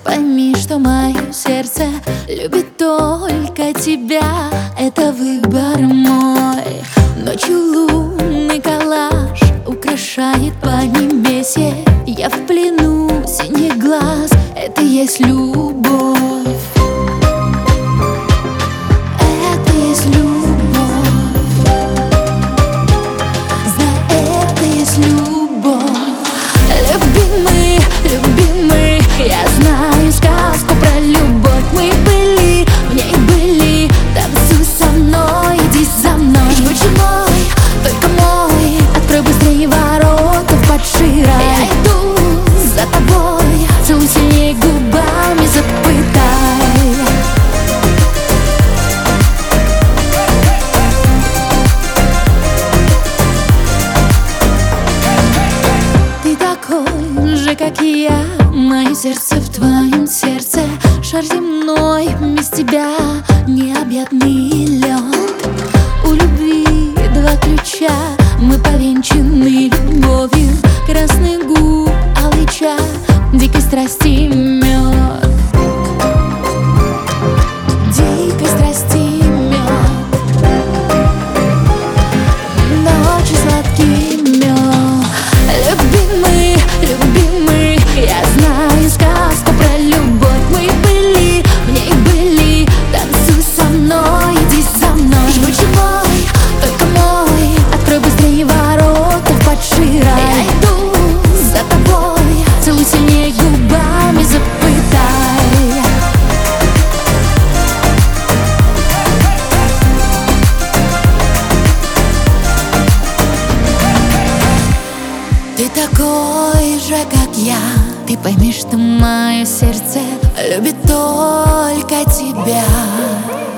пойми, что мое сердце любит только тебя. Это выбор мой. Ночью лунный коллаж украшает поднебесье. Я в плену синих глаз, это есть любовь. Это есть любовь. Знай, это есть любовь. Любимый, любимый, я знаю сказку про любовь. Мы были, в ней были. Танцуй со мной, иди за мной. Жгучий мой, только мой. Открой быстрее ворота подширай. Я иду за тобой, целуй сильнее губами, запытай. Ты такой же, как и я. Мое сердце в твоем сердце. Шар земной без тебя необъятный лед. У любви два ключа. Мы повенчаны любовью. Красных губ, алый чай, дикой страсти мед. Дикой страсти мед. Ночью сладкий мед. Любимый, любимый, я знаю сказку про любовь. Мы были, в ней были. Танцуй со мной, иди за мной. Жгучий мой, только мой. Открой быстрее ворота подширай. Я иду за тобой, целуй сильнее губами, запытай. Ты такой же, как я. Ты пойми, что мое сердце любит только тебя.